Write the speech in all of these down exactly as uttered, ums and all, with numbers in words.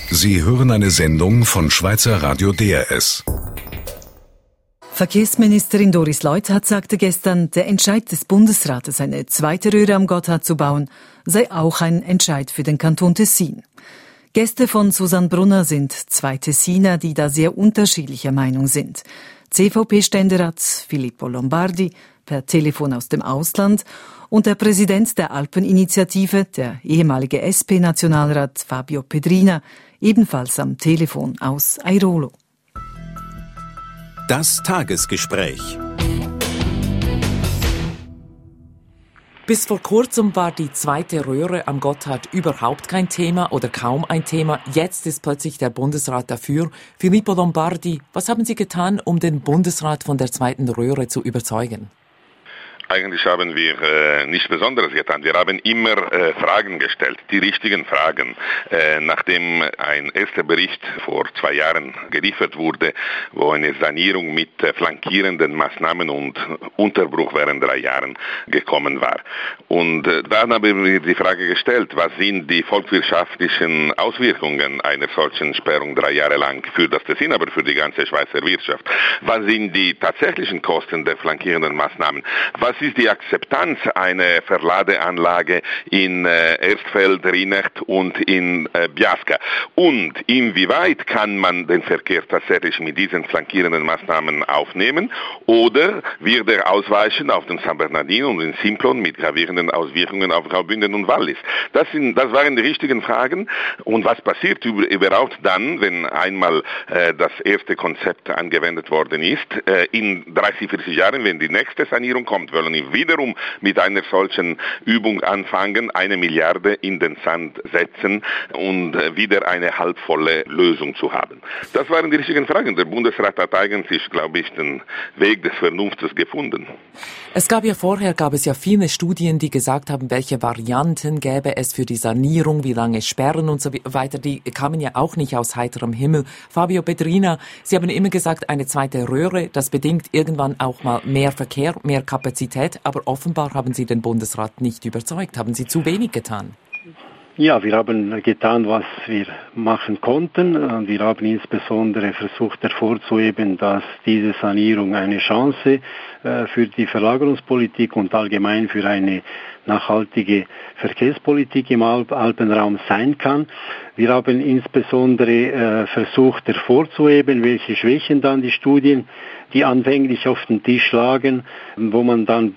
Sie hören eine Sendung von Schweizer Radio D R S. Verkehrsministerin Doris Leuthard sagte gestern, der Entscheid des Bundesrates, eine zweite Röhre am Gotthard zu bauen, sei auch ein Entscheid für den Kanton Tessin. Gäste von Susanne Brunner sind zwei Tessiner, die da sehr unterschiedlicher Meinung sind. C V P-Ständerat Filippo Lombardi per Telefon aus dem Ausland und der Präsident der Alpeninitiative, der ehemalige S P-Nationalrat Fabio Pedrina, ebenfalls am Telefon aus Airolo. Das Tagesgespräch. Bis vor kurzem war die zweite Röhre am Gotthard überhaupt kein Thema oder kaum ein Thema. Jetzt ist plötzlich der Bundesrat dafür. Filippo Lombardi, was haben Sie getan, um den Bundesrat von der zweiten Röhre zu überzeugen? Eigentlich haben wir äh, nichts Besonderes getan. Wir haben immer äh, Fragen gestellt, die richtigen Fragen. Äh, nachdem ein erster Bericht vor zwei Jahren geliefert wurde, wo eine Sanierung mit äh, flankierenden Maßnahmen und Unterbruch während drei Jahren gekommen war. Und äh, dann haben wir die Frage gestellt, was sind die volkswirtschaftlichen Auswirkungen einer solchen Sperrung drei Jahre lang für das Tessin, aber für die ganze Schweizer Wirtschaft? Was sind die tatsächlichen Kosten der flankierenden Maßnahmen? Was ist die Akzeptanz einer Verladeanlage in äh, Erstfeld, Rienecht und in äh, Biasca? Und inwieweit kann man den Verkehr tatsächlich mit diesen flankierenden Maßnahmen aufnehmen? Oder wird er ausweichen auf den San Bernardino und den Simplon mit gravierenden Auswirkungen auf Graubünden und Wallis? Das sind, das waren die richtigen Fragen. Und was passiert überhaupt dann, wenn einmal äh, das erste Konzept angewendet worden ist? Äh, in dreißig, vierzig Jahren, wenn die nächste Sanierung kommt, wollen wir wiederum mit einer solchen Übung anfangen, eine Milliarde in den Sand setzen und wieder eine halbvolle Lösung zu haben. Das waren die richtigen Fragen. Der Bundesrat hat eigentlich, glaube ich, den Weg des Vernunftes gefunden. Es gab ja vorher, gab es ja viele Studien, die gesagt haben, welche Varianten gäbe es für die Sanierung, wie lange Sperren und so weiter. Die kamen ja auch nicht aus heiterem Himmel. Fabio Pedrina, Sie haben immer gesagt, eine zweite Röhre, das bedingt irgendwann auch mal mehr Verkehr, mehr Kapazität. Aber offenbar haben Sie den Bundesrat nicht überzeugt. Haben Sie zu wenig getan? Ja, wir haben getan, was wir machen konnten. Wir haben insbesondere versucht hervorzuheben, dass diese Sanierung eine Chance äh, für die Verlagerungspolitik und allgemein für eine nachhaltige Verkehrspolitik im Alp- Alpenraum sein kann. Wir haben insbesondere äh, versucht hervorzuheben, welche Schwächen dann die Studien, die anfänglich auf den Tisch lagen, wo man dann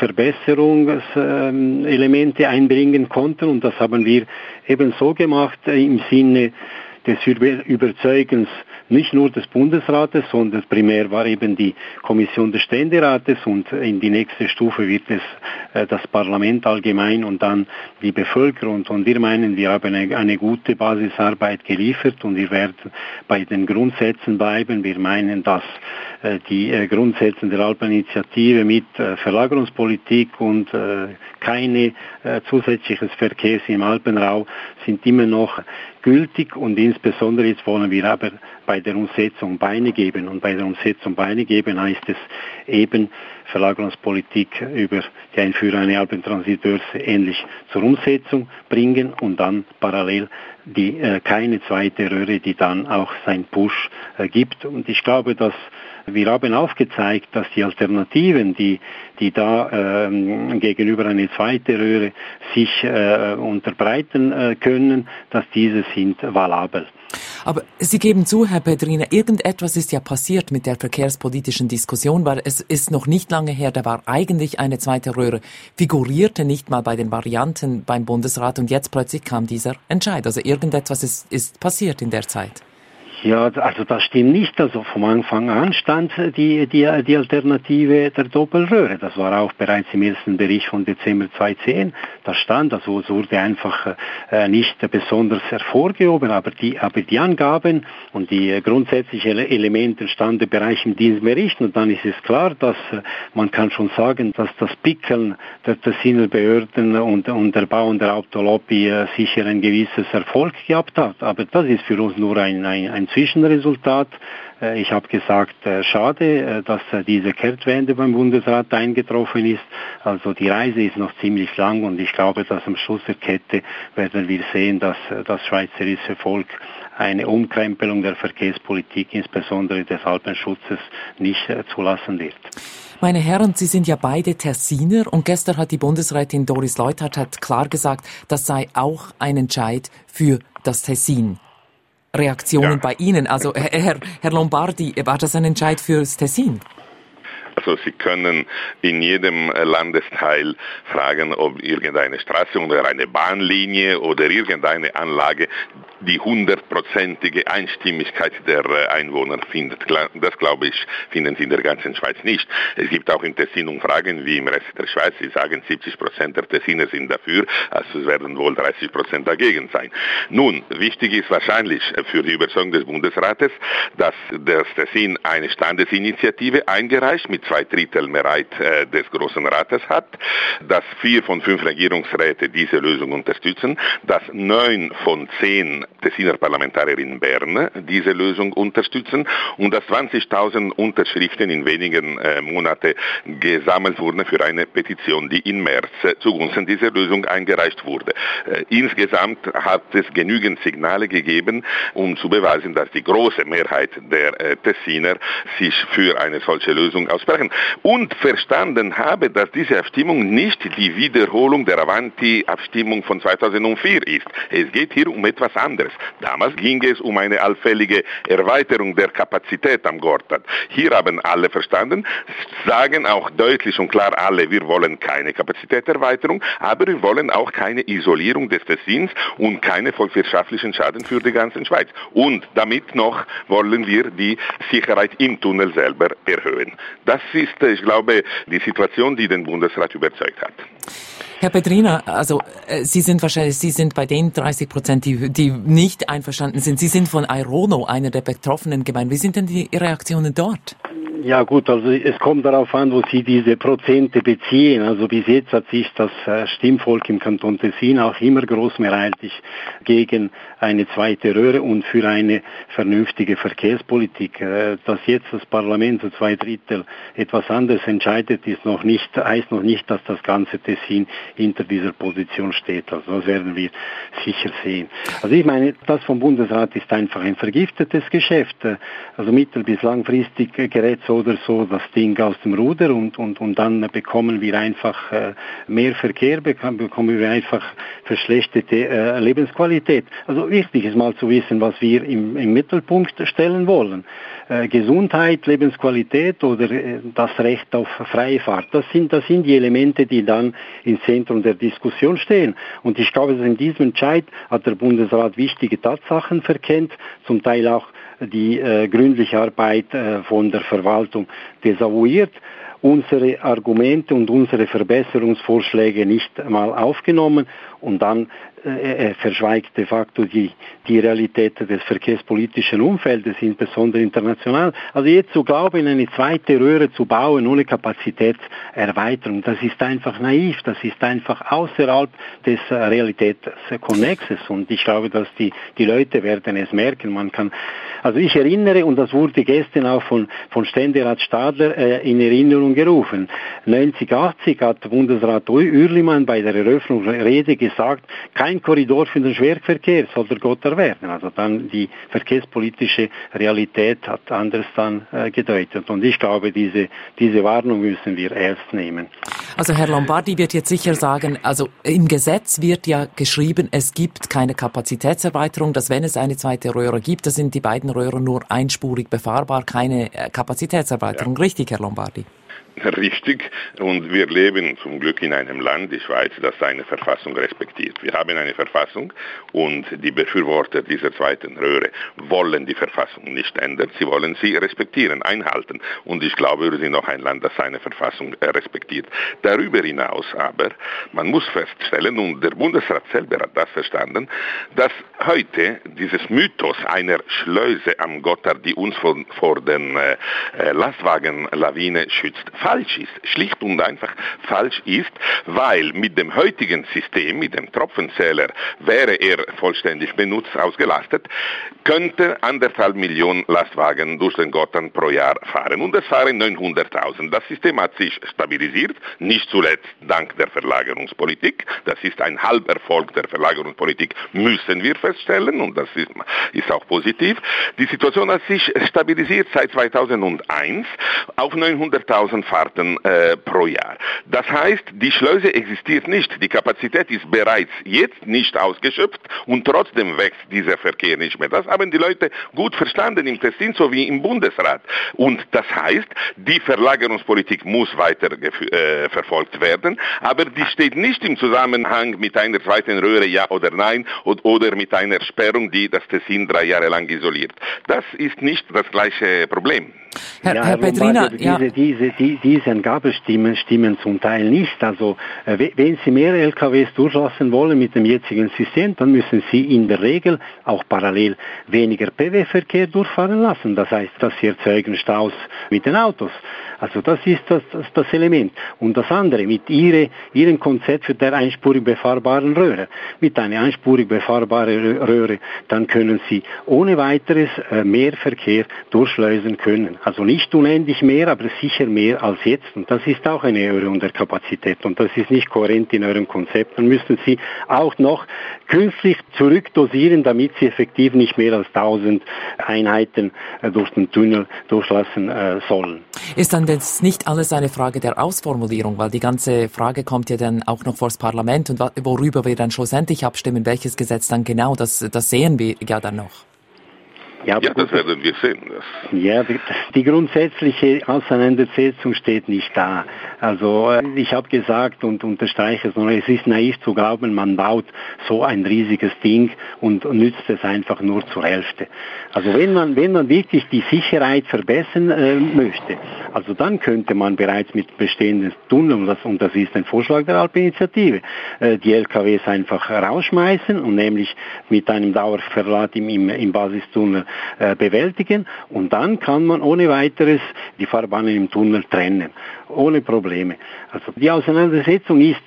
Verbesserungselemente einbringen konnte. Und das haben wir eben so gemacht äh, im Sinne des Überzeugens nicht nur des Bundesrates, sondern primär war eben die Kommission des Ständerates und in die nächste Stufe wird es äh, das Parlament allgemein und dann die Bevölkerung. Und wir meinen, wir haben eine, eine gute Basisarbeit geliefert und wir werden bei den Grundsätzen bleiben. Wir meinen, dass äh, die äh, Grundsätze der Alpeninitiative mit äh, Verlagerungspolitik und äh, keine äh, zusätzliches Verkehrs im Alpenraum sind immer noch gültig und insbesondere jetzt wollen wir aber bei der Umsetzung Beine geben und bei der Umsetzung Beine geben heißt es eben Verlagerungspolitik über die Einführung einer Alpentransitbörse ähnlich zur Umsetzung bringen und dann parallel die äh, keine zweite Röhre, die dann auch sein Push äh, gibt. Und ich glaube, dass wir haben aufgezeigt, dass die Alternativen, die, die da ähm, gegenüber einer zweiten Röhre sich äh, unterbreiten äh, können, dass diese sind valabel. Aber Sie geben zu, Herr Pedrina, irgendetwas ist ja passiert mit der verkehrspolitischen Diskussion, weil es ist noch nicht lange her, da war eigentlich eine zweite Röhre, figurierte nicht mal bei den Varianten beim Bundesrat und jetzt plötzlich kam dieser Entscheid. Also irgendetwas ist, ist passiert in der Zeit. Ja, also das stimmt nicht. Also vom Anfang an stand die, die, die Alternative der Doppelröhre. Das war auch bereits im ersten Bericht von Dezember zweitausendzehn. Das stand, also es wurde einfach äh, nicht besonders hervorgehoben, aber die, aber die Angaben und die äh, grundsätzlichen Elemente standen bereits in diesem Bericht. Und dann ist es klar, dass äh, man kann schon sagen, dass das Pickeln der Tessiner Behörden und, und der Bau und der Autolobby äh, sicher ein gewisses Erfolg gehabt hat. Aber das ist für uns nur ein, ein, ein ein Zwischenresultat. Ich habe gesagt, schade, dass diese Kehrtwende beim Bundesrat eingetroffen ist. Also die Reise ist noch ziemlich lang und ich glaube, dass am Schluss der Kette werden wir sehen, dass das schweizerische Volk eine Umkrempelung der Verkehrspolitik, insbesondere des Alpenschutzes, nicht zulassen wird. Meine Herren, Sie sind ja beide Tessiner und gestern hat die Bundesrätin Doris Leuthard hat klar gesagt, das sei auch ein Entscheid für das Tessin. Reaktionen ja. bei Ihnen, also Herr, Herr Lombardi, war das ein Entscheid fürs Tessin? Also Sie können in jedem Landesteil fragen, ob irgendeine Straße oder eine Bahnlinie oder irgendeine Anlage die hundertprozentige Einstimmigkeit der Einwohner findet. Das, glaube ich, finden Sie in der ganzen Schweiz nicht. Es gibt auch in Tessin Umfragen wie im Rest der Schweiz. Sie sagen, siebzig Prozent der Tessiner sind dafür, also es werden wohl dreißig Prozent dagegen sein. Nun, wichtig ist wahrscheinlich für die Überzeugung des Bundesrates, dass das Tessin eine Standesinitiative eingereicht mit zwei Drittel Mehrheit äh, des Großen Rates hat, dass vier von fünf Regierungsräte diese Lösung unterstützen, dass neun von zehn Tessiner Parlamentarier in Bern diese Lösung unterstützen und dass zwanzigtausend Unterschriften in wenigen äh, Monaten gesammelt wurden für eine Petition, die im März äh, zugunsten dieser Lösung eingereicht wurde. Äh, insgesamt hat es genügend Signale gegeben, um zu beweisen, dass die große Mehrheit der äh, Tessiner sich für eine solche Lösung aussprechen. Und verstanden habe, dass diese Abstimmung nicht die Wiederholung der Avanti-Abstimmung von zweitausendvier ist. Es geht hier um etwas anderes. Damals ging es um eine allfällige Erweiterung der Kapazität am Gotthard. Hier haben alle verstanden, sagen auch deutlich und klar alle, wir wollen keine Kapazitätserweiterung, aber wir wollen auch keine Isolierung des Tessins und keine volkswirtschaftlichen Schaden für die ganze Schweiz. Und damit noch wollen wir die Sicherheit im Tunnel selber erhöhen. Das ist, ich glaube, die Situation, die den Bundesrat überzeugt hat. Herr Pedrina, also äh, Sie sind wahrscheinlich, Sie sind bei den dreißig Prozent, die, die nicht einverstanden sind. Sie sind von Airono, einer der betroffenen Gemeinden. Wie sind denn die Reaktionen dort? Ja gut, also es kommt darauf an, wo Sie diese Prozente beziehen. Also bis jetzt hat sich das Stimmvolk im Kanton Tessin auch immer großmehrheitlich gegen eine zweite Röhre und für eine vernünftige Verkehrspolitik. Dass jetzt das Parlament zu zwei Drittel etwas anderes entscheidet, ist noch nicht, heißt noch nicht, dass das ganze Tessin hinter dieser Position steht. Also das werden wir sicher sehen. Also ich meine, das vom Bundesrat ist einfach ein vergiftetes Geschäft. Also mittel- bis langfristig gerät so oder so das Ding aus dem Ruder und, und, und dann bekommen wir einfach äh, mehr Verkehr, bekommen wir einfach verschlechterte äh, Lebensqualität. Also wichtig ist mal zu wissen, was wir im, im Mittelpunkt stellen wollen. Äh, Gesundheit, Lebensqualität oder äh, das Recht auf freie Fahrt. Das sind, das sind die Elemente, die dann im Zentrum der Diskussion stehen. Und ich glaube, dass in diesem Entscheid hat der Bundesrat wichtige Tatsachen verkennt, zum Teil auch die äh, gründliche Arbeit äh, von der Verwaltung desavouiert, unsere Argumente und unsere Verbesserungsvorschläge nicht mal aufgenommen und dann äh, verschweigt de facto die, die Realität des verkehrspolitischen Umfeldes, insbesondere international. Also jetzt zu glauben, eine zweite Röhre zu bauen ohne Kapazitätserweiterung, das ist einfach naiv, das ist einfach außerhalb des äh, Realitätskonnexes und ich glaube, dass die, die Leute werden es merken. Man kann, also ich erinnere, und das wurde gestern auch von, von Ständerat Stadler äh, in Erinnerung gerufen, neunzig achtzig hat Bundesrat Uerlimann bei der Eröffnungsrede gesagt, kein Korridor für den Schwerverkehr soll der Gotthard werden. Also dann die verkehrspolitische Realität hat anders dann äh, gedeutet. Und ich glaube, diese, diese Warnung müssen wir ernst nehmen. Also Herr Lombardi wird jetzt sicher sagen, also im Gesetz wird ja geschrieben, es gibt keine Kapazitätserweiterung, dass wenn es eine zweite Röhre gibt, da sind die beiden Röhren nur einspurig befahrbar, keine Kapazitätserweiterung. Ja. Richtig, Herr Lombardi? Richtig, und wir leben zum Glück in einem Land, die Schweiz, das seine Verfassung respektiert. Wir haben eine Verfassung und die Befürworter dieser zweiten Röhre wollen die Verfassung nicht ändern, sie wollen sie respektieren, einhalten. Und ich glaube, wir sind noch ein Land, das seine Verfassung respektiert. Darüber hinaus aber, man muss feststellen, und der Bundesrat selber hat das verstanden, dass heute dieses Mythos einer Schleuse am Gotthard, die uns vor, vor den äh, Lastwagenlawine schützt, falsch ist. Schlicht und einfach falsch ist, weil mit dem heutigen System, mit dem Tropfenzähler, wäre er vollständig benutzt, ausgelastet, könnte anderthalb Millionen Lastwagen durch den Gotthard pro Jahr fahren. Und es fahren neunhunderttausend. Das System hat sich stabilisiert, nicht zuletzt dank der Verlagerungspolitik. Das ist ein Halberfolg der Verlagerungspolitik, müssen wir feststellen, und das ist, ist auch positiv. Die Situation hat sich stabilisiert seit zweitausendeins auf neunhunderttausend Fahrten äh, pro Jahr. Das heißt, die Schleuse existiert nicht. Die Kapazität ist bereits jetzt nicht ausgeschöpft und trotzdem wächst dieser Verkehr nicht mehr. Das haben die Leute gut verstanden im Tessin sowie im Bundesrat. Und das heißt, die Verlagerungspolitik muss weiter äh, verfolgt werden, aber die steht nicht im Zusammenhang mit einer zweiten Röhre, ja oder nein, oder, oder mit einer Sperrung, die das Tessin drei Jahre lang isoliert. Das ist nicht das gleiche Problem. Herr, ja, Herr Pedrina, diese, ja. diese, die, diese Angabestimmen stimmen zum Teil nicht. Also äh, wenn Sie mehr L K Ws durchlassen wollen mit dem jetzigen System, dann müssen Sie in der Regel auch parallel weniger P W-Verkehr durchfahren lassen. Das heißt, dass Sie erzeugen Staus mit den Autos. Also das ist das, das, das Element. Und das andere, mit ihre, Ihrem Konzept für der einspurig befahrbaren Röhre. Mit einer einspurig befahrbaren Röhre, dann können Sie ohne weiteres äh, mehr Verkehr durchschleusen können. Also nicht unendlich mehr, aber sicher mehr als jetzt. Und das ist auch eine Erhöhung der Kapazität. Und das ist nicht kohärent in eurem Konzept. Dann müssen Sie auch noch künstlich zurückdosieren, damit Sie effektiv nicht mehr als tausend Einheiten äh, durch den Tunnel durchlassen äh, sollen. Ist dann das nicht alles eine Frage der Ausformulierung, weil die ganze Frage kommt ja dann auch noch vors Parlament und worüber wir dann schlussendlich abstimmen, welches Gesetz dann genau, das, das sehen wir ja dann noch. Ja, ja, das werden wir sehen. Das ja, die, die grundsätzliche Auseinandersetzung steht nicht da. Also ich habe gesagt und unterstreiche es noch, es ist naiv zu glauben, man baut so ein riesiges Ding und nützt es einfach nur zur Hälfte. Also wenn man, wenn man wirklich die Sicherheit verbessern äh, möchte, also dann könnte man bereits mit bestehenden Tunneln, und das, und das ist ein Vorschlag der Alpeninitiative, äh, die L K Ws einfach rausschmeißen und nämlich mit einem Dauerverlad im, im, im Basistunnel äh, bewältigen, und dann kann man ohne weiteres die Fahrbahnen im Tunnel trennen, ohne Probleme. Also die Auseinandersetzung ist,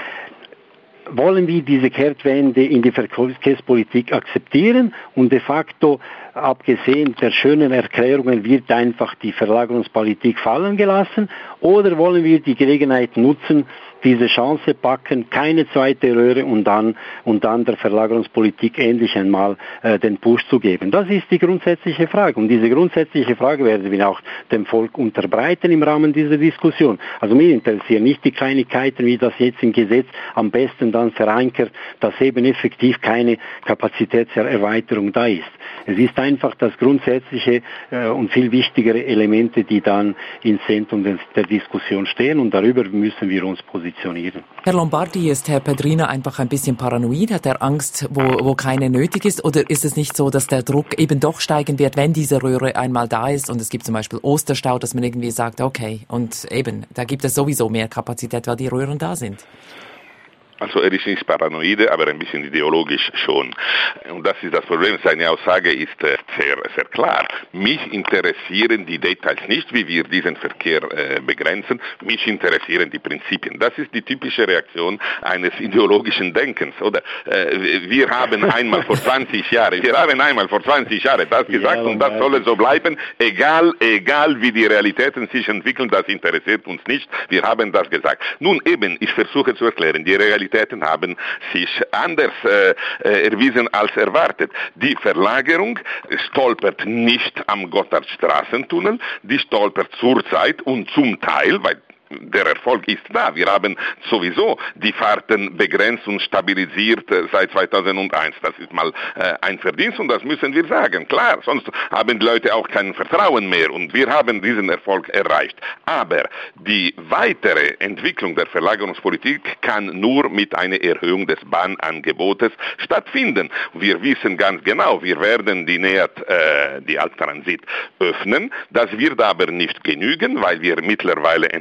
wollen wir diese Kehrtwende in die Verkehrspolitik akzeptieren, und de facto, abgesehen der schönen Erklärungen, wird einfach die Verlagerungspolitik fallen gelassen, oder wollen wir die Gelegenheit nutzen, diese Chance packen, keine zweite Röhre, und dann, und dann der Verlagerungspolitik endlich einmal äh, den Push zu geben. Das ist die grundsätzliche Frage, und diese grundsätzliche Frage werden wir auch dem Volk unterbreiten im Rahmen dieser Diskussion. Also mir interessieren nicht die Kleinigkeiten, wie das jetzt im Gesetz am besten dann verankert, dass eben effektiv keine Kapazitätserweiterung da ist. Es ist einfach das grundsätzliche äh, und viel wichtigere Elemente, die dann ins Zentrum der, der Diskussion stehen, und darüber müssen wir uns positionieren. Herr Lombardi, ist Herr Pedrina einfach ein bisschen paranoid? Hat er Angst, wo, wo keine nötig ist? Oder ist es nicht so, dass der Druck eben doch steigen wird, wenn diese Röhre einmal da ist und es gibt zum Beispiel Osterstau, dass man irgendwie sagt, okay, und eben, da gibt es sowieso mehr Kapazität, weil die Röhren da sind? Also er ist nicht paranoide, aber ein bisschen ideologisch schon. Und das ist das Problem. Seine Aussage ist äh, sehr, sehr klar. Mich interessieren die Details nicht, wie wir diesen Verkehr äh, begrenzen. Mich interessieren die Prinzipien. Das ist die typische Reaktion eines ideologischen Denkens, oder? Äh, wir haben einmal vor zwanzig Jahren, wir haben einmal vor zwanzig Jahren das gesagt, ja, und das soll so bleiben. Egal, egal wie die Realitäten sich entwickeln, das interessiert uns nicht. Wir haben das gesagt. Nun eben, ich versuche zu erklären, die Realität haben sich anders äh, erwiesen als erwartet. Die Verlagerung stolpert nicht am Gotthardstraßentunnel, die stolpert zurzeit und zum Teil, weil der Erfolg ist da. Wir haben sowieso die Fahrten begrenzt und stabilisiert äh, seit zweitausendeins. Das ist mal äh, ein Verdienst, und das müssen wir sagen. Klar, sonst haben die Leute auch kein Vertrauen mehr, und wir haben diesen Erfolg erreicht. Aber die weitere Entwicklung der Verlagerungspolitik kann nur mit einer Erhöhung des Bahnangebotes stattfinden. Wir wissen ganz genau, wir werden die Näht, äh, die Alttransit öffnen. Das wird aber nicht genügen, weil wir mittlerweile entdeckt haben,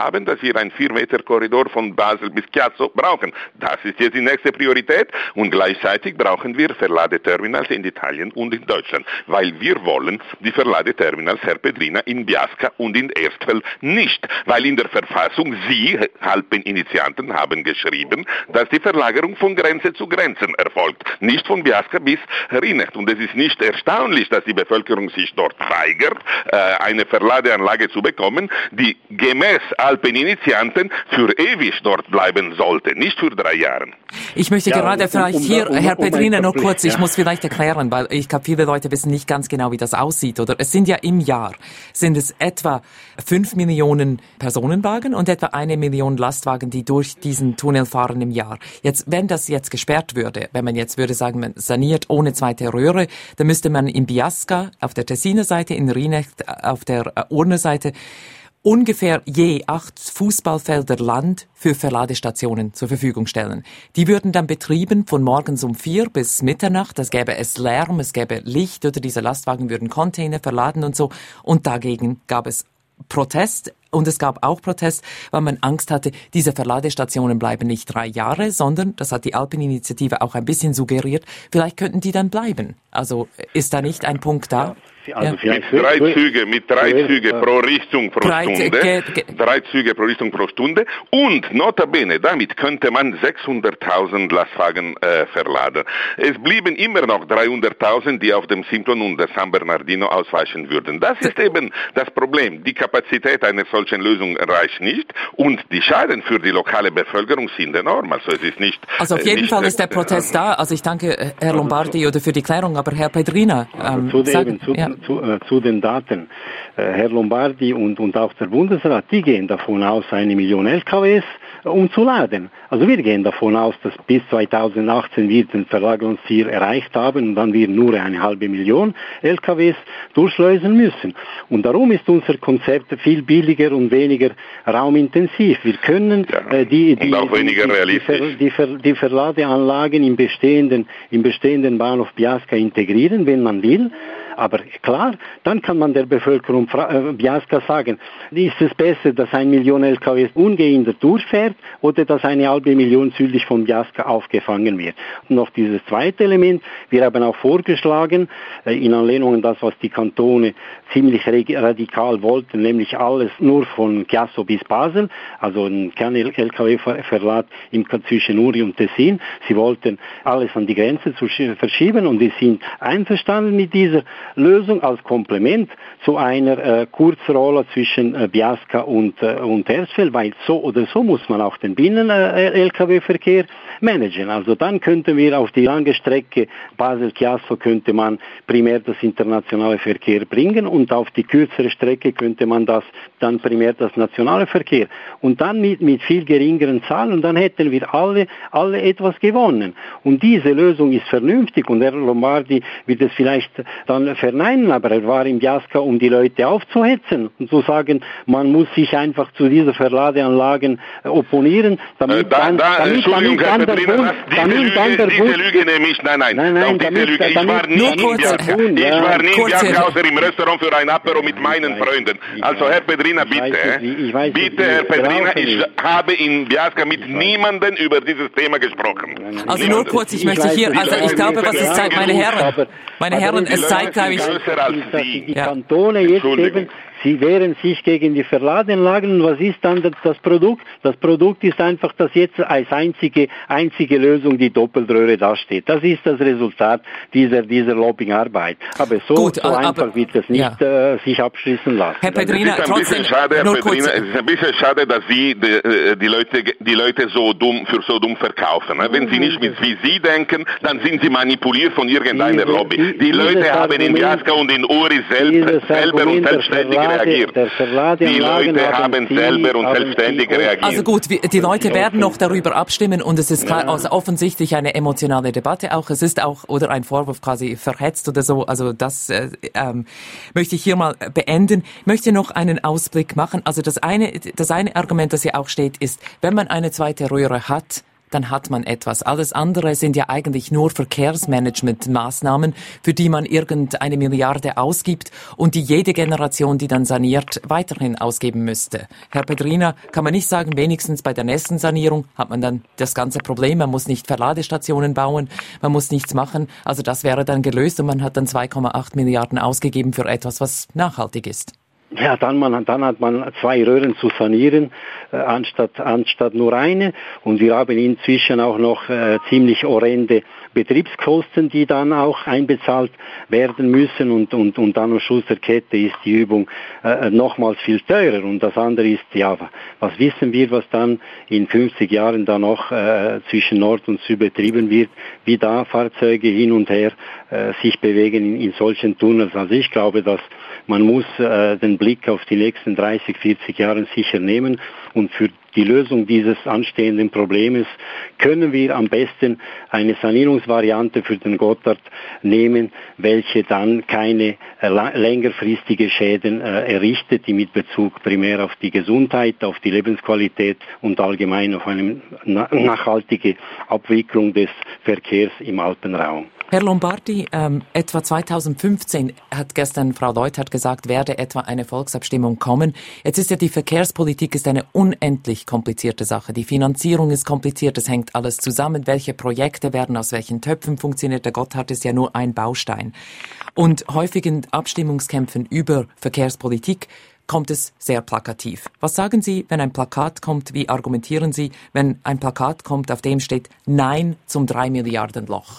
haben, dass wir einen vier Meter Korridor von Basel bis Chiasso brauchen. Das ist jetzt die nächste Priorität und gleichzeitig brauchen wir Verladeterminals in Italien und in Deutschland, weil wir wollen die Verladeterminals, Herr Pedrina, in Biasca und in Erstfeld nicht, weil in der Verfassung Sie, Alpeninitianten, haben geschrieben, dass die Verlagerung von Grenze zu Grenzen erfolgt, nicht von Biasca bis Rienecht. Und es ist nicht erstaunlich, dass die Bevölkerung sich dort weigert, eine Verladeanlage zu bekommen, die gemäß Alpeninitianten für ewig dort bleiben sollte, nicht für drei Jahre. Ich möchte ja, gerade um, vielleicht um, hier, um, um, Herr Pedrina, um noch kurz, ich ja. muss vielleicht erklären, weil ich glaube, viele Leute wissen nicht ganz genau, wie das aussieht. Oder es sind ja im Jahr, sind es etwa fünf Millionen Personenwagen und etwa eine Million Lastwagen, die durch diesen Tunnel fahren im Jahr. Jetzt, wenn das jetzt gesperrt würde, wenn man jetzt würde sagen, man saniert ohne zweite Röhre, dann müsste man in Biasca auf der Tessiner Seite, in Rienecht auf der Urner Seite ungefähr je acht Fußballfelder Land für Verladestationen zur Verfügung stellen. Die würden dann betrieben von morgens um vier bis Mitternacht. Es gäbe es Lärm, es gäbe Licht, oder diese Lastwagen würden Container verladen und so. Und dagegen gab es Protest. Und es gab auch Protest, weil man Angst hatte, diese Verladestationen bleiben nicht drei Jahre, sondern, das hat die Alpeninitiative auch ein bisschen suggeriert, vielleicht könnten die dann bleiben. Also ist da nicht ein Punkt da? Also ja. Mit drei Züge, mit drei Züge pro Richtung pro drei, Stunde, ge, ge, drei Züge pro Richtung pro Stunde und notabene, damit könnte man sechshunderttausend Lastwagen äh, verladen. Es blieben immer noch dreihunderttausend, die auf dem Simplon und der San Bernardino ausweichen würden. Das ist eben das Problem. Die Kapazität einer solchen Lösung reicht nicht und die Schaden für die lokale Bevölkerung sind enorm. Also es ist nicht. Also auf jeden äh, Fall ist der Protest äh, da. Also ich danke Herr Lombardi oder für die Klärung, aber Herr Pedrina, ähm, zu, dem, sagen, zu, ja. zu, äh, zu den Daten. Äh, Herr Lombardi und, und auch der Bundesrat, die gehen davon aus, eine Million L K Ws äh, umzuladen. Also wir gehen davon aus, dass bis zweitausendachtzehn wir den Verlagerungsziel erreicht haben und dann wir nur eine halbe Million L K Ws durchschleusen müssen. Und darum ist unser Konzept viel billiger und weniger raumintensiv. Wir können ja, äh, die, die, und auch weniger die, realistisch. die, die, Ver, die Verladeanlagen im bestehenden, im bestehenden Bahnhof Biasca integrieren, wenn man will. Aber klar, dann kann man der Bevölkerung äh, Biasca sagen, ist es besser, dass ein Million L K Ws ungehindert durchfährt oder dass eine halbe Million südlich von Biasca aufgefangen wird. Und noch dieses zweite Element, wir haben auch vorgeschlagen, äh, in Anlehnung an das, was die Kantone ziemlich radikal wollten, nämlich alles nur von Chiasso bis Basel, also ein Kern-L K W-Verlad zwischen Uri und Tessin. Sie wollten alles an die Grenze zu verschieben und die sind einverstanden mit dieser Lösung als Komplement zu einer äh, Kurzroller zwischen äh, Biasca und, äh, und Hersfeld, weil so oder so muss man auch den Binnen-L K W-Verkehr managen. Also dann könnten wir auf die lange Strecke Basel-Chiasso könnte man primär das internationale Verkehr bringen und auf die kürzere Strecke könnte man das dann primär das nationale Verkehr. Und dann mit, mit viel geringeren Zahlen und dann hätten wir alle, alle etwas gewonnen. Und diese Lösung ist vernünftig und Herr Lombardi wird es vielleicht dann verneinen, aber er war in Biasca, um die Leute aufzuhetzen und zu sagen, man muss sich einfach zu dieser Verladeanlagen opponieren, damit äh, da, dann, da, damit, damit dann der Bund, damit dann der diese Bund, Lüge nehme ich, nein, nein, nein, nein, diese damit, Lüge. Ich damit, war nie in Biasca, Bund, ich ja, war nie in Biasca, außer im ja. Restaurant für ein Apero mit meinen weiß, Freunden. Also Herr Pedrina, bitte, weiß, ich weiß, bitte Herr Pedrina, ich habe in Biasca mit niemandem über dieses Thema gesprochen. Also nur kurz, ich möchte hier, also ich glaube, was es zeigt, meine Herren, meine Herren, es zeigt, glaube ich, die Kantone jetzt eben, sie wehren sich gegen die Verladeanlagen und was ist dann das Produkt? Das Produkt ist einfach, dass jetzt als einzige, einzige Lösung die Doppelröhre dasteht. Das ist das Resultat dieser, dieser Lobbyingarbeit. Aber so, Gut, so aber, einfach wird es nicht ja. äh, sich abschließen lassen. Herr Pedrina, es ist ein trotzdem, bisschen schade, Herr nur Pedrina, kurz. es ist ein bisschen schade, dass Sie die, die, Leute, die Leute so dumm, für so dumm verkaufen. Wenn Sie nicht mit wie Sie denken, dann sind Sie manipuliert von irgendeiner Diese, Lobby. Die, die Leute haben in Biasca und in Uri selbst, selber und selbstständig reagiert. Die Leute haben selber und selbstständig reagiert. Also gut, die Leute werden noch darüber abstimmen und es ist klar, also offensichtlich eine emotionale Debatte auch. Es ist auch, oder ein Vorwurf quasi verhetzt oder so. Also das äh, ähm, möchte ich hier mal beenden. Ich möchte noch einen Ausblick machen. Also das eine, das eine Argument, das hier auch steht, ist, wenn man eine zweite Röhre hat, dann hat man etwas. Alles andere sind ja eigentlich nur Verkehrsmanagementmaßnahmen, für die man irgendeine Milliarde ausgibt und die jede Generation, die dann saniert, weiterhin ausgeben müsste. Herr Pedrina, kann man nicht sagen, wenigstens bei der nächsten Sanierung hat man dann das ganze Problem, man muss nicht Verladestationen bauen, man muss nichts machen, also das wäre dann gelöst und man hat dann zwei Komma acht Milliarden ausgegeben für etwas, was nachhaltig ist. Ja, dann, man, dann hat man zwei Röhren zu sanieren, äh, anstatt, anstatt nur eine. Und wir haben inzwischen auch noch äh, ziemlich horrende Betriebskosten, die dann auch einbezahlt werden müssen. Und, und, und dann am Schluss der Kette ist die Übung äh, nochmals viel teurer. Und das andere ist, ja, was wissen wir, was dann in fünfzig Jahren da noch äh, zwischen Nord und Süd betrieben wird, wie da Fahrzeuge hin und her äh, sich bewegen in, in solchen Tunnels. Also ich glaube, dass man muss äh, den Blick auf die nächsten dreißig, vierzig Jahre sicher nehmen und für die Lösung dieses anstehenden Problems können wir am besten eine Sanierungsvariante für den Gotthard nehmen, welche dann keine äh, längerfristige Schäden äh, errichtet, die mit Bezug primär auf die Gesundheit, auf die Lebensqualität und allgemein auf eine na- nachhaltige Abwicklung des Verkehrs im Alpenraum. Herr Lombardi, ähm, etwa zweitausendfünfzehn hat gestern Frau Leuthard gesagt, werde etwa eine Volksabstimmung kommen. Jetzt ist ja die Verkehrspolitik ist eine unendlich komplizierte Sache. Die Finanzierung ist kompliziert, es hängt alles zusammen. Welche Projekte werden aus welchen Töpfen funktioniert? Der Gotthard ist ja nur ein Baustein. Und häufig in Abstimmungskämpfen über Verkehrspolitik kommt es sehr plakativ. Was sagen Sie, wenn ein Plakat kommt? Wie argumentieren Sie, wenn ein Plakat kommt, auf dem steht Nein zum drei Milliarden Loch?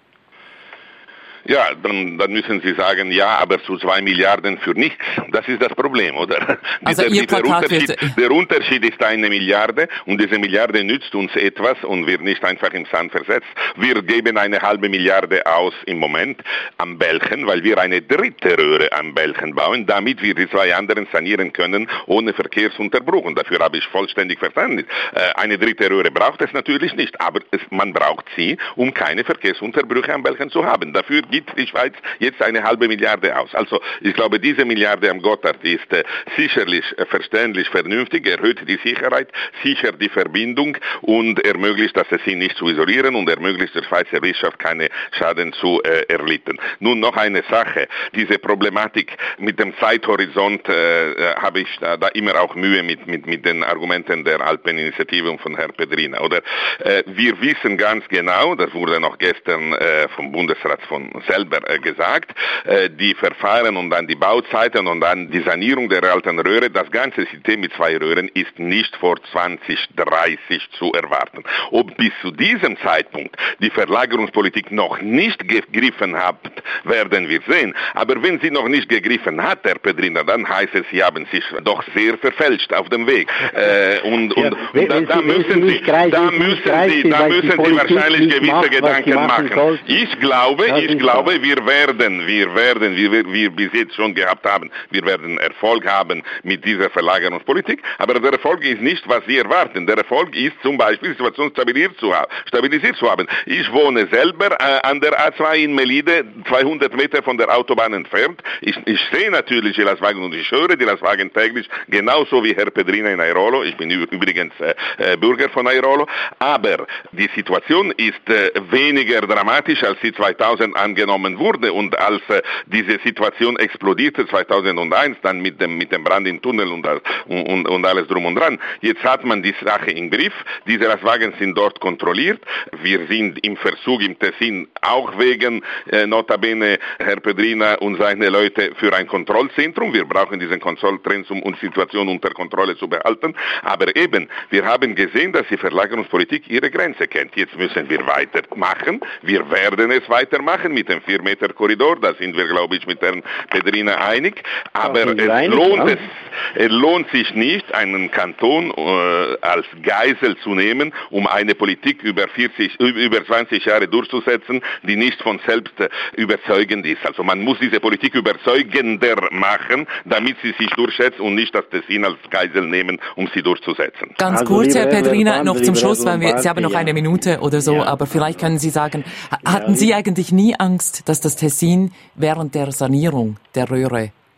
Ja, dann, dann müssen Sie sagen, ja, aber zu zwei Milliarden für nichts. Das ist das Problem, oder? Also der, Ihr der, Unterschied, wird... der Unterschied ist eine Milliarde und diese Milliarde nützt uns etwas und wird nicht einfach im Sand versetzt. Wir geben eine halbe Milliarde aus im Moment am Belchen, weil wir eine dritte Röhre am Belchen bauen, damit wir die zwei anderen sanieren können ohne Verkehrsunterbruch. Und dafür habe ich vollständig verstanden. Äh, eine dritte Röhre braucht es natürlich nicht, aber es, man braucht sie, um keine Verkehrsunterbrüche am Belchen zu haben. Dafür gibt die Schweiz jetzt eine halbe Milliarde aus. Also ich glaube, diese Milliarde am Gotthard ist äh, sicherlich äh, verständlich, vernünftig, erhöht die Sicherheit, sichert die Verbindung und ermöglicht, dass es sie nicht zu isolieren und ermöglicht der Schweizer Wirtschaft keine Schaden zu äh, erlitten. Nun noch eine Sache, diese Problematik mit dem Zeithorizont äh, äh, habe ich da, da immer auch Mühe mit, mit, mit den Argumenten der Alpeninitiative und von Herrn Pedrina. Oder äh, wir wissen ganz genau, das wurde noch gestern äh, vom Bundesrat von selber äh, gesagt, äh, die Verfahren und dann die Bauzeiten und dann die Sanierung der alten Röhre, das ganze System mit zwei Röhren ist nicht vor zwanzig dreißig zu erwarten. Ob bis zu diesem Zeitpunkt die Verlagerungspolitik noch nicht gegriffen hat, werden wir sehen. Aber wenn sie noch nicht gegriffen hat, Herr Pedrina, dann heißt es, sie haben sich doch sehr verfälscht auf dem Weg. Äh, und und, ja, und da, da müssen sie, da müssen sie, da müssen sie wahrscheinlich gewisse macht, Gedanken machen. machen. Ich glaube, das ich glaube, wir werden, wir werden, wie wir, wir bis jetzt schon gehabt haben, wir werden Erfolg haben mit dieser Verlagerungspolitik. Aber der Erfolg ist nicht, was Sie erwarten. Der Erfolg ist zum Beispiel, die Situation stabilisiert zu haben. Stabilisiert zu haben. Ich wohne selber äh, an der A zwei in Melide, zweihundert Meter von der Autobahn entfernt. Ich, ich sehe natürlich die Lastwagen und ich höre die Lastwagen täglich, genauso wie Herr Pedrina in Airolo. Ich bin übrigens äh, äh, Bürger von Airolo. Aber die Situation ist äh, weniger dramatisch, als sie zweitausend angenommen wurde und als äh, diese Situation explodierte zweitausendeins, dann mit dem mit dem Brand im Tunnel und, und, und alles drum und dran. Jetzt hat man die Sache im Griff. Diese Lastwagen sind dort kontrolliert. Wir sind im Versuch im Tessin auch wegen äh, notabene Herr Pedrina und seine Leute für ein Kontrollzentrum. Wir brauchen diesen Kontrollzentrum, um die Situation unter Kontrolle zu behalten. Aber eben, wir haben gesehen, dass die Verlagerungspolitik ihre Grenze kennt. Jetzt müssen wir weitermachen. Wir werden es weitermachen mit dem vier Meter Korridor. Da sind wir, glaube ich, mit Herrn Pedrina einig. Aber es einig, lohnt ja. es, es lohnt sich nicht, einen Kanton äh, als Geisel zu nehmen, um eine Politik über vierzig, über zwanzig Jahre durchzusetzen, die nicht von selbst äh, überzeugend ist. Also man muss diese Politik überzeugender machen, damit sie sich durchsetzt und nicht das Tessin als Geisel nehmen, um sie durchzusetzen. Ganz also kurz, Herr Pedrina, noch zum Schluss, weil wir, Sie haben noch eine Minute oder so, ja. aber vielleicht können Sie sagen, hatten Sie eigentlich nie Angst, dass das Tessin während der Sanierung der Röhre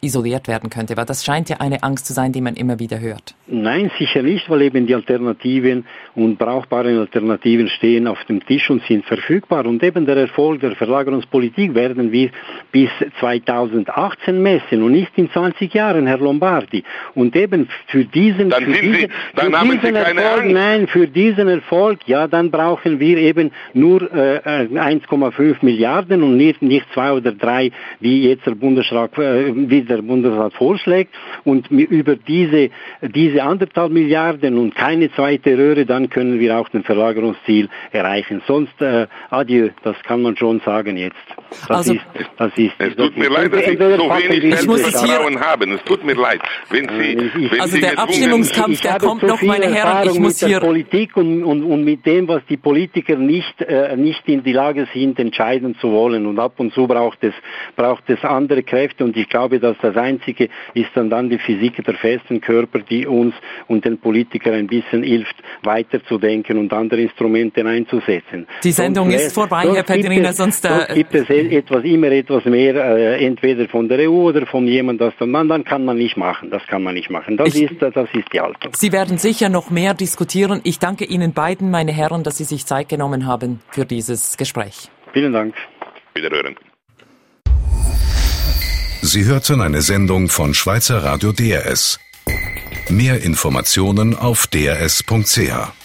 isoliert werden könnte? Weil das scheint ja eine Angst zu sein, die man immer wieder hört. Nein, sicher nicht, weil eben die Alternativen und brauchbare Alternativen stehen auf dem Tisch und sind verfügbar. Und eben der Erfolg der Verlagerungspolitik werden wir bis zweitausendachtzehn messen und nicht in zwanzig Jahren, Herr Lombardi. Und eben für diesen, dann für sind diesen, Sie, dann für haben diesen Sie keine Erfolg, Angst. nein, für diesen Erfolg, ja, dann brauchen wir eben nur äh, eins Komma fünf Milliarden und nicht, nicht zwei oder drei, wie jetzt der Bundesrat, äh, wie der Bundesrat vorschlägt. Und über diese, diese anderthalb Milliarden und keine zweite Röhre, dann können wir auch den Verlagerungsziel erreichen. Sonst, äh, adieu, das kann man schon sagen jetzt. Das also, ist, das ist, es das tut mir ist, leid, dass Sie so wenig Selbstvertrauen haben. Es tut mir leid, wenn Sie, ich, wenn also Sie der Abstimmungskampf, der kommt so noch, meine Herren. Ich muss mit hier der Politik und, und, und mit dem, was die Politiker nicht, äh, nicht in die Lage sind, entscheiden zu wollen. Und ab und zu braucht es, braucht es andere Kräfte. Und ich glaube, dass das Einzige ist dann, dann die Physik der festen Körper, die uns und den Politikern ein bisschen hilft, weiterzudenken und andere Instrumente einzusetzen. Die Sendung sonst ist vorbei, Herr Pedrina, sonst... Sonst äh, gibt es etwas, immer etwas mehr, äh, entweder von der E U oder von jemandem, das dann, dann kann man nicht machen. Das kann man nicht machen. Das, ich, ist, das ist die Haltung. Sie werden sicher noch mehr diskutieren. Ich danke Ihnen beiden, meine Herren, dass Sie sich Zeit genommen haben für dieses Gespräch. Vielen Dank. Wiederhören. Sie hörten eine Sendung von Schweizer Radio D R S. Mehr Informationen auf d r s punkt c h.